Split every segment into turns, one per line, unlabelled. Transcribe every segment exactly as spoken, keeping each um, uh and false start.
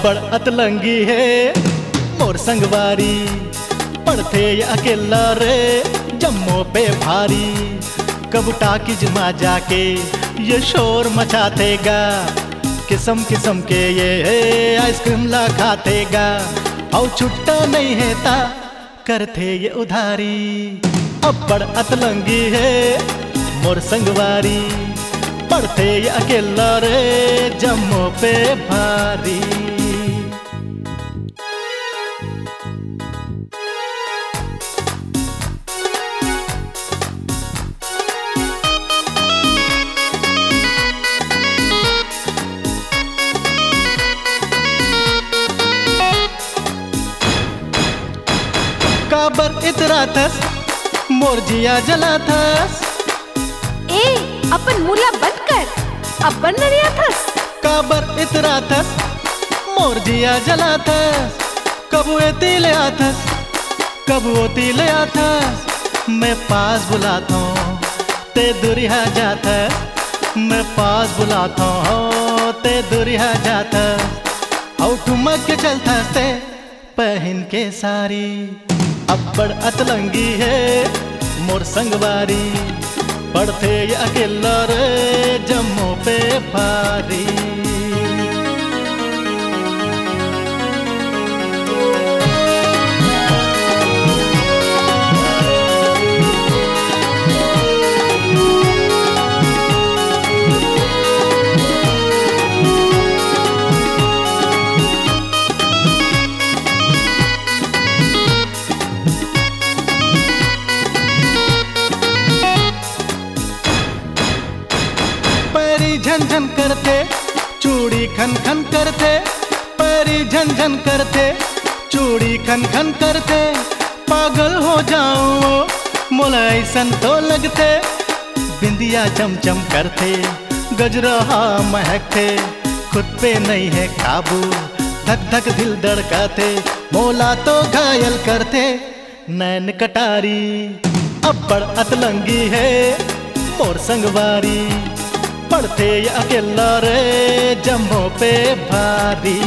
अब्बड़ अतलंगी है मोर संगवारी, पढ़ते ये अकेला रे जम्मो पे भारी। कब टाकिज मा जाके ये शोर मचातेगा, किस्म किस्म के ये आइसक्रीम ला खातेगा। और छुट्टा नहीं है ता करते ये उधारी। अब्बड़ अतलंगी है मोर संगवारी, पढ़ते ये अकेला रे जम्मो पे भारी। काबर इतरा थस मोर जिया जला थस।
ए अपन मुला बंद कर, अब बन नरिया थस।
काबर इतरा थस मोर जिया जला थस। कब एती ले आथस, कब ओती ले आथस। मैं पास बुलाता हूँ ते दुरिया जाथस, मैं पास बुलाता हूँ ते दुरिया जाथस। औ ठुमक के चलथस ते पहन के सारी। अब्बड़ अतलंगी है मोर संगवारी, पढ़ते ये अकेला रे जम्मो पे भारी। झन झन करते चूड़ी खन खन करते, पैरी झन झन करते चूड़ी खन खन करते। पागल हो जाऊं मोला ऐसन तो लगते, बिंदिया चमचम करते गजरा महकते। खुद पे नहीं है काबू धक धक दिल धड़काते, मोला तो घायल करते नैन कटारी। अब्बड़ अतलंगी है मोर संगवारी, पढ़ते ये अकेला रे जम्मो पे भारी।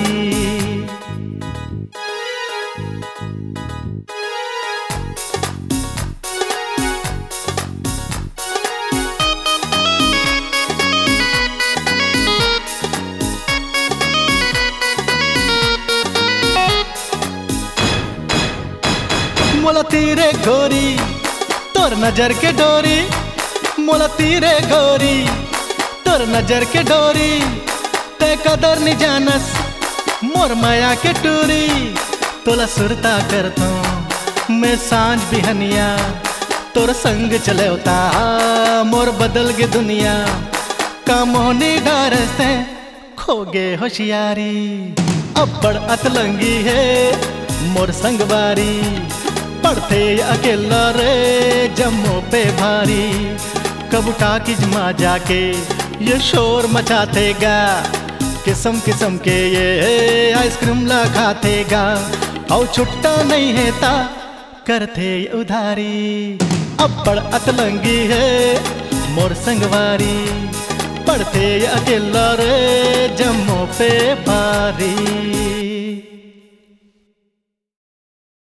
मोला तीरे गोरी तोर नजर के डोरी, मोला तीरे गोरी तोर नजर के डोरी। ते कदर नि जानस मोर माया के टूरी, तोला सुरता करता मैं सांझ बिहनिया। तोर संग चलेवता मोर बदल गे दुनिया, काम होने डरते खोगे होशियारी। अब्बड़ अतलंगी है मोर संगवारी, पढ़ते अकेला रे जम्मो पे भारी। कब टाकिज मा जाके ये शोर मचातेगा, किस्म किस्म के ये आइसक्रीम ला खातेगा। और छुट्टा नहीं है ता करते उधारी। अब्बड़ अतलंगी है मोर संगवारी, पढ़ते अकेला रे जम्मो पे भारी।